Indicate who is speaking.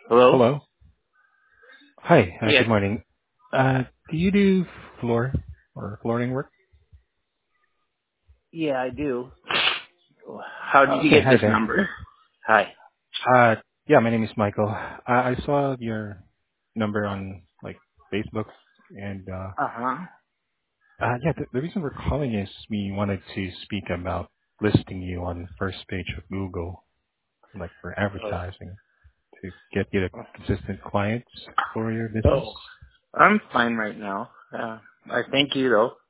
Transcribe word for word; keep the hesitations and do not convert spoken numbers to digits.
Speaker 1: Hello?
Speaker 2: Hello. Hi, uh,
Speaker 1: Yes.
Speaker 2: good morning. Uh, do you do floor or flooring work?
Speaker 1: Yeah, I do. How did you
Speaker 2: Okay,
Speaker 1: get
Speaker 2: hi
Speaker 1: this
Speaker 2: there.
Speaker 1: number? Hi.
Speaker 2: Uh, yeah, my name is Michael. Uh, I saw your number on like Facebook, and uh,
Speaker 1: Uh-huh.
Speaker 2: uh, yeah, the, the reason we're calling is we wanted to speak about listing you on first page of Google, like for
Speaker 1: Oh.
Speaker 2: advertising, to get you the consistent clients for your business.
Speaker 1: Oh. I'm fine right now. Uh, I thank you though.